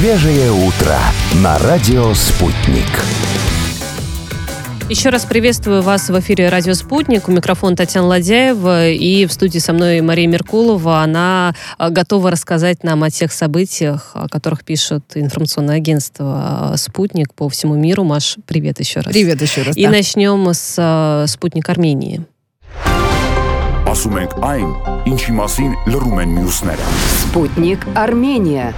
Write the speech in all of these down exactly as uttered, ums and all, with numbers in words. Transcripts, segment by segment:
Свежее утро на радио «Спутник». Еще раз приветствую вас в эфире «Радио Спутник». У микрофона Татьяна Ладяева. И в студии со мной Мария Меркулова. Она готова рассказать нам о тех событиях, о которых пишет информационное агентство «Спутник» по всему миру. Маш, привет еще раз. Привет еще раз. И да. начнем с «Спутник Армении». Ասում ենք այն, ինչի մասին լռում են մյուսները։ Спутник Армения.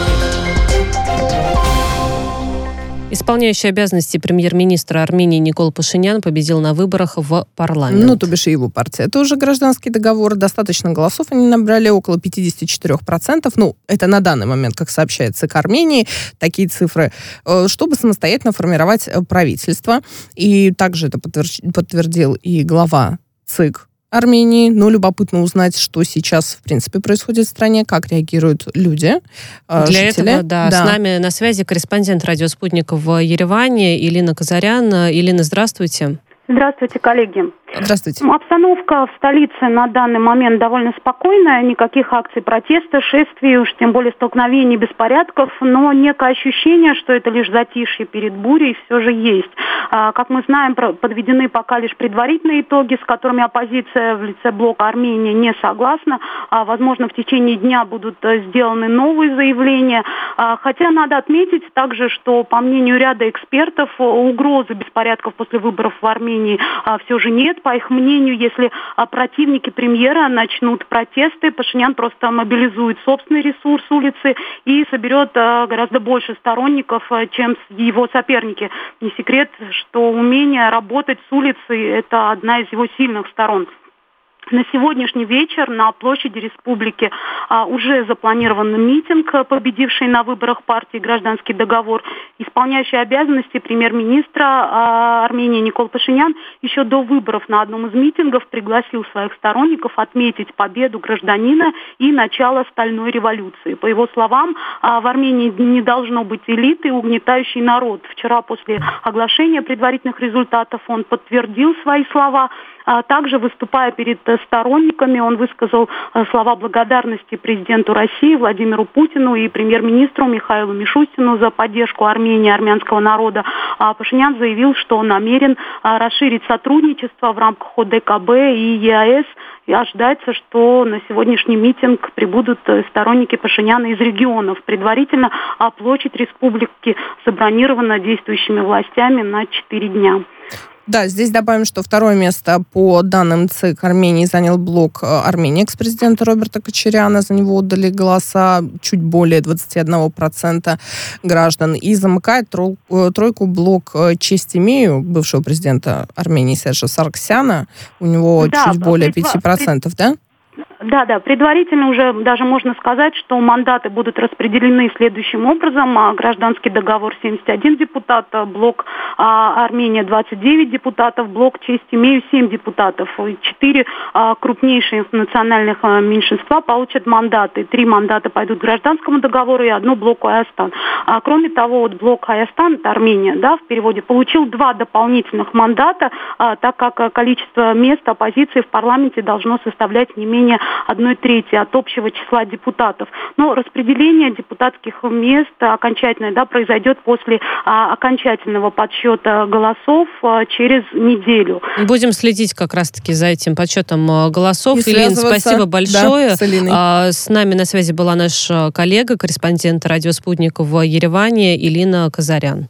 Исполняющий обязанности премьер-министра Армении Никол Пашинян победил на выборах в парламент. Ну, то бишь и его партия. Это уже гражданский договор. Достаточно голосов они набрали, около пятьдесят четыре процента. Ну, это на данный момент, как сообщает ЦИК Армении, такие цифры, чтобы самостоятельно формировать правительство. И также это подтвердил и глава ЦИК Армении. Но любопытно узнать, что сейчас, в принципе, происходит в стране, как реагируют люди, Для жители. этого, да, да, с нами на связи корреспондент «Радио Спутник» в Ереване Илина Казарян. Илина, здравствуйте. Здравствуйте, коллеги. Здравствуйте. Обстановка в столице на данный момент довольно спокойная. Никаких акций протеста, шествий, уж тем более столкновений, беспорядков. Но некое ощущение, что это лишь затишье перед бурей, все же есть. Как мы знаем, подведены пока лишь предварительные итоги, с которыми оппозиция в лице блока Армения не согласна. Возможно, в течение дня будут сделаны новые заявления. Хотя надо отметить также, что, по мнению ряда экспертов, угрозы беспорядков после выборов в Армении все же нет. По их мнению, если противники премьера начнут протесты, Пашинян просто мобилизует собственный ресурс улицы и соберет гораздо больше сторонников, чем его соперники. Не секрет, что умение работать с улицей – это одна из его сильных сторон. На сегодняшний вечер на площади Республики а, уже запланирован митинг, победивший на выборах партии «Гражданский договор». Исполняющий обязанности премьер-министра а, Армении Никол Пашинян еще до выборов на одном из митингов пригласил своих сторонников отметить победу гражданина и начало стальной революции. По его словам, а, в Армении не должно быть элиты, угнетающий народ. Вчера после оглашения предварительных результатов он подтвердил свои слова. Также, выступая перед сторонниками, он высказал слова благодарности президенту России Владимиру Путину и премьер-министру Михаилу Мишустину за поддержку Армении и армянского народа. Пашинян заявил, что он намерен расширить сотрудничество в рамках ОДКБ и ЕАЭС. И ожидается, что на сегодняшний митинг прибудут сторонники Пашиняна из регионов. Предварительно площадь республики забронирована действующими властями на четыре дня. Да, здесь добавим, что второе место по данным ЦИК Армении занял блок Армении экс-президента Роберта Кочаряна. За него отдали голоса чуть более двадцать один процент граждан. И замыкает тройку блок «Честь имею» бывшего президента Армении Сержа Саргсяна. У него да, чуть более пять процентов, да? Да, да, предварительно уже даже можно сказать, что мандаты будут распределены следующим образом. Гражданский договор семьдесят один депутат, блок а, Армения двадцать девять депутатов, блок Честь имею семь депутатов. Четыре а, крупнейших национальных а, меньшинства получат мандаты. Три мандата пойдут к гражданскому договору и одно блоку Аястан. А, кроме того, вот блок Аястан, это Армения, да, в переводе, получил два дополнительных мандата, а, так как количество мест оппозиции в парламенте должно составлять не менее одной трети от общего числа депутатов. Но распределение депутатских мест окончательное, да, произойдет после а, окончательного подсчета голосов а, через неделю. Будем следить как раз-таки за этим подсчетом голосов. Илин, спасибо большое. Да, с, а, с нами на связи была наш коллега, корреспондент «Радио Спутник» в Ереване Илина Казарян.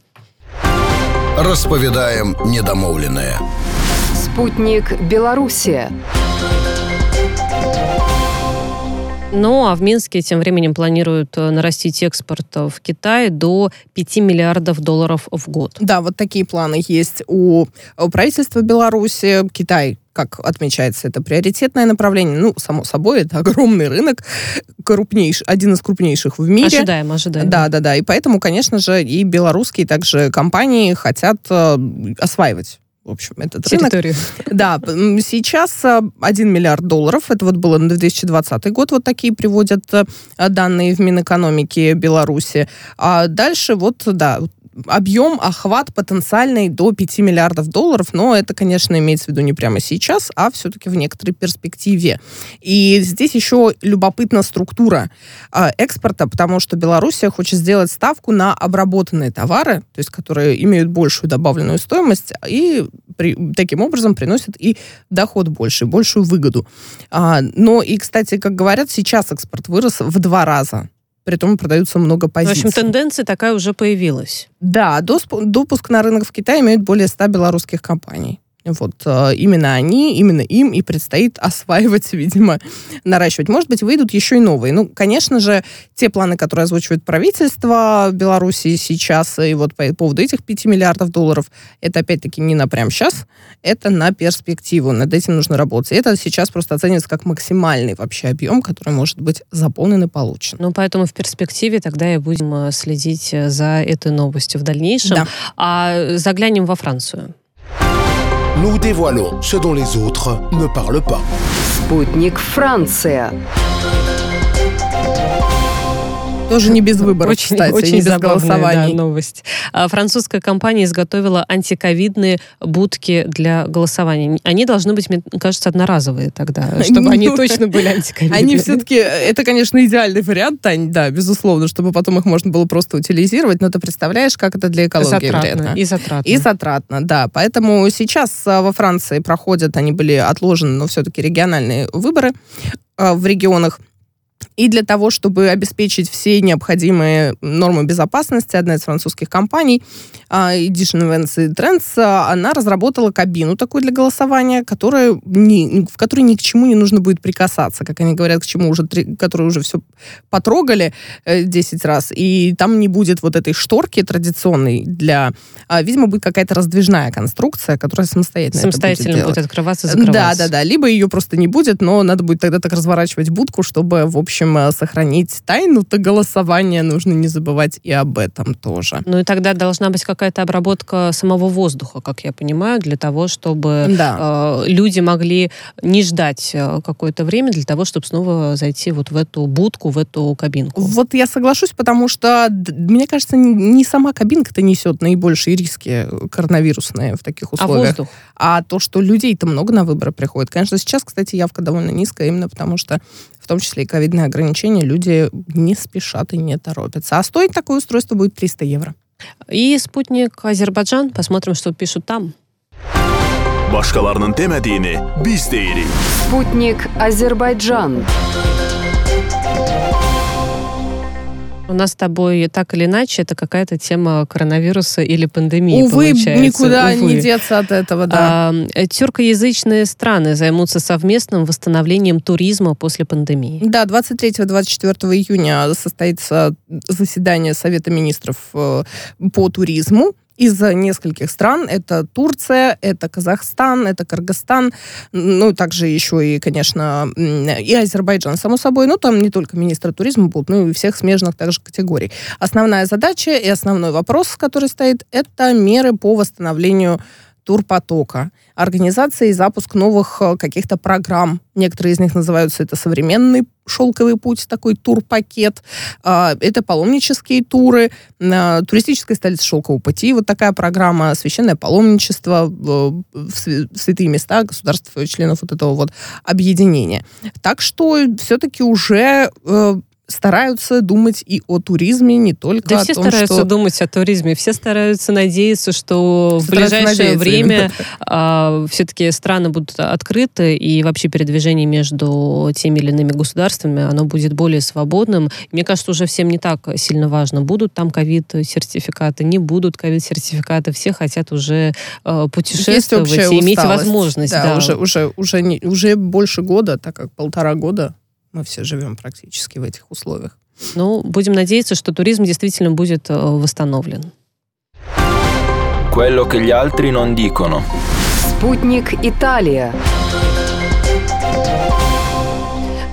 Расповедаем недомовленное. Спутник Белоруссия. Ну, а в Минске тем временем планируют нарастить экспорт в Китай до пяти миллиардов долларов в год. Да, вот такие планы есть у правительства Беларуси. Китай, как отмечается, это приоритетное направление. Ну, само собой, это огромный рынок, крупнейший, один из крупнейших в мире. Ожидаем, ожидаем. Да, да, да. И поэтому, конечно же, и белорусские также компании хотят э, осваивать, в общем, этот территорию. Рынок. Да, сейчас один миллиард долларов, это вот было на две тысячи двадцатый год, вот такие приводят данные в Минэкономики Беларуси. А дальше вот, да, объем, охват потенциальный до пяти миллиардов долларов, но это, конечно, имеется в виду не прямо сейчас, а все-таки в некоторой перспективе. И здесь еще любопытна структура э, экспорта, потому что Белоруссия хочет сделать ставку на обработанные товары, то есть которые имеют большую добавленную стоимость и при, таким образом приносят и доход больше, большую выгоду. А, но и, кстати, как говорят, сейчас экспорт вырос в два раза. Притом продаются много позиций. В общем, тенденция такая уже появилась. Да, допуск на рынок в Китае имеют более ста белорусских компаний. Вот именно они, именно им и предстоит осваивать, видимо, наращивать. Может быть, выйдут еще и новые. Ну, конечно же, те планы, которые озвучивает правительство Беларуси сейчас, и вот по поводу этих пяти миллиардов долларов, это опять-таки не на прямо сейчас, это на перспективу. Над этим нужно работать. И это сейчас просто оценивается как максимальный вообще объем, который может быть заполнен и получен. Ну, поэтому в перспективе тогда и будем следить за этой новостью в дальнейшем. Да. А заглянем во Францию. Nous dévoilons ce dont les autres ne parlent pas. Спутник Франция. Тоже не без выборов, очень, кстати, очень не без забавная, голосований. Да, новость. Французская компания изготовила антиковидные будки для голосования. Они должны быть, мне кажется, одноразовые тогда, чтобы они точно были антиковидные. Они все-таки, это, конечно, идеальный вариант, Тань, да, безусловно, чтобы потом их можно было просто утилизировать, но ты представляешь, как это для экологии вредно. И затратно. И затратно, да. Поэтому сейчас во Франции проходят, они были отложены, но все-таки региональные выборы в регионах. И для того, чтобы обеспечить все необходимые нормы безопасности, одна из французских компаний, Edition Events и Trends, она разработала кабину такую для голосования, которая не, в которой ни к чему не нужно будет прикасаться, как они говорят, к чему уже, которые уже все потрогали десять раз, и там не будет вот этой шторки традиционной для... Видимо, будет какая-то раздвижная конструкция, которая самостоятельно Самостоятельно это будет, будет открываться, закрываться. Да, да, да. Либо ее просто не будет, но надо будет тогда так разворачивать будку, чтобы, в общем, сохранить тайну-то голосования. Нужно не забывать и об этом тоже. Ну и тогда должна быть какая-то обработка самого воздуха, как я понимаю, для того, чтобы да. э, люди могли не ждать какое-то время для того, чтобы снова зайти вот в эту будку, в эту кабинку. Вот я соглашусь, потому что, мне кажется, не сама кабинка-то несет наибольшие риски коронавирусные в таких условиях. А воздух? А то, что людей-то много на выборы приходит. Конечно, сейчас, кстати, явка довольно низкая, именно потому что в том числе и ковидные ограничения, люди не спешат и не торопятся. А стоить такое устройство будет триста евро. И спутник Азербайджан. Посмотрим, что пишут там. Başkalarının demediğini biz deyirik. Спутник Азербайджан. У нас с тобой так или иначе это какая-то тема коронавируса или пандемии, Увы, получается. никуда Увы. не деться от этого, да. А, тюркоязычные страны займутся совместным восстановлением туризма после пандемии. Да, двадцать третьего - двадцать четвёртого июня состоится заседание Совета министров по туризму из нескольких стран. Это Турция, это Казахстан, это Кыргызстан, ну, также еще и, конечно, и Азербайджан, само собой. Но там не только министры туризма будут, но и всех смежных также категорий. Основная задача и основной вопрос, который стоит, это меры по восстановлению турпотока, организация и запуск новых каких-то программ. Некоторые из них называются это современный шелковый путь, такой турпакет. Это паломнические туры, туристическая столица шелкового пути. Вот такая программа, священное паломничество в святые места государств, членов вот этого вот объединения. Так что все-таки уже стараются думать и о туризме, не только да о все том, стараются что... думать о туризме, все стараются надеяться, что в ближайшее время а, все-таки страны будут открыты, и вообще передвижение между теми или иными государствами, оно будет более свободным. Мне кажется, уже всем не так сильно важно, будут там ковид-сертификаты, не будут ковид-сертификаты, все хотят уже а, путешествовать и иметь возможность. Да, да. Уже, уже, уже, не, уже больше года, так как полтора года мы все живем практически в этих условиях. Ну, будем надеяться, что туризм действительно будет восстановлен. Quello che gli altri non dicono. Спутник Италия.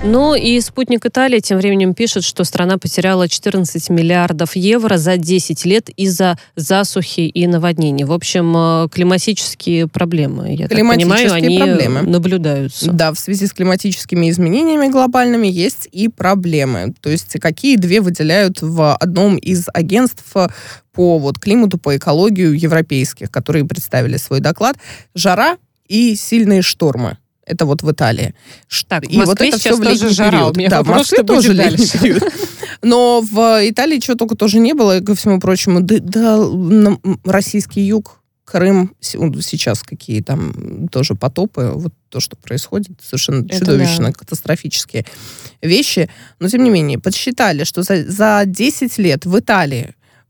Ну и «Спутник Италии» тем временем пишет, что страна потеряла четырнадцать миллиардов евро за десять лет из-за засухи и наводнений. В общем, климатические проблемы, я так понимаю, они проблемы. наблюдаются. Да, в связи с климатическими изменениями глобальными есть и проблемы. То есть какие две выделяют в одном из агентств по вот климату, по экологию европейских, которые представили свой доклад. Жара и сильные штормы. Это вот в Италии. Так, и в Москве вот это сейчас все в тоже летний жара. период. У меня да, в Москве тоже летний период. Но в Италии чего только тоже не было, и ко всему прочему. Да, да, российский юг, Крым, сейчас какие там тоже потопы, вот то, что происходит, совершенно это чудовищно, да. Катастрофические вещи. Но, тем не менее, подсчитали, что за, за десять лет в Италии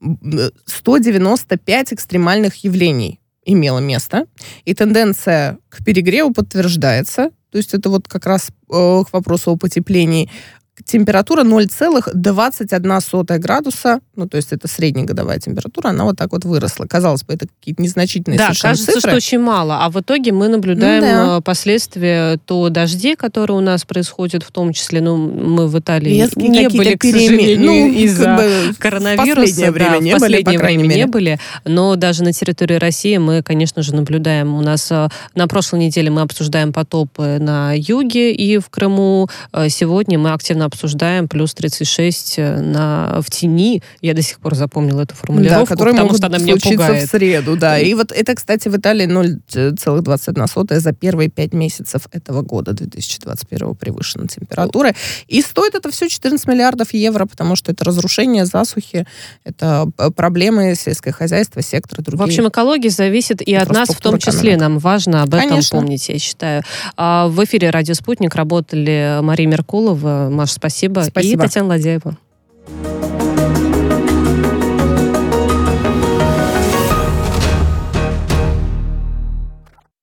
сто девяносто пять экстремальных явлений имело место, и тенденция к перегреву подтверждается. То есть это вот как раз э, к вопросу о потеплении. Температура ноль целых двадцать одна сотая градуса, ну, то есть это среднегодовая температура, она вот так вот выросла. Казалось бы, это какие-то незначительные да, совершенно кажется, цифры. что очень мало, а в итоге мы наблюдаем да. последствия то дождей, которые у нас происходят, в том числе, ну, мы в Италии Резкие не были, к сожалению, ну, из-за как бы коронавируса. В последнее время да, не в последнее были, по крайней время мере. не были, но даже на территории России мы, конечно же, наблюдаем. У нас на прошлой неделе мы обсуждаем потопы на юге и в Крыму. Сегодня мы активно обсуждаем плюс тридцать шесть на, в тени. Я до сих пор запомнила эту формулировку, да, потому что она меня пугает. В среду, да. И вот это, кстати, в Италии ноль целых двадцать одна сотая за первые пять месяцев этого года, две тысячи двадцать первого, превышена температура. И стоит это все четырнадцать миллиардов евро, потому что это разрушение, засухи, это проблемы сельского хозяйства, сектора, другие. В общем, экология зависит и от нас в том числе. Экономика. Нам важно об этом Конечно. помнить, я считаю. В эфире «Радио Спутник» работали Мария Меркулова. Маша, спасибо. Спасибо. И Татьяна Ладяева.